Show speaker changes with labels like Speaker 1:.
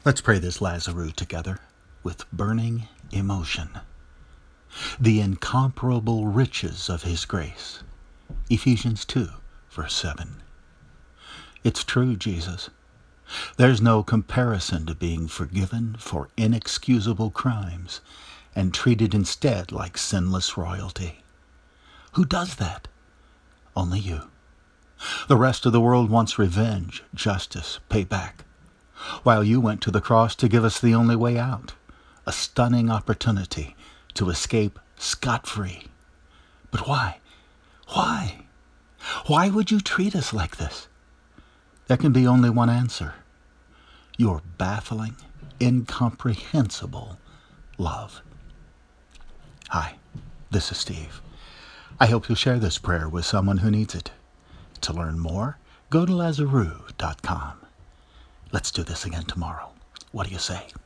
Speaker 1: Let's pray this Lazarus together with burning emotion. The incomparable riches of His grace. Ephesians 2, verse 7. It's true, Jesus. There's no comparison to being forgiven for inexcusable crimes and treated instead like sinless royalty. Who does that? Only you. The rest of the world wants revenge, justice, payback, while you went to the cross to give us the only way out, a stunning opportunity to escape scot-free. But why? Why? Why would you treat us like this? There can be only one answer. Your baffling, incomprehensible love. Hi, this is Steve. I hope you'll share this prayer with someone who needs it. To learn more, go to Lazarus.com. Let's do this again tomorrow. What do you say?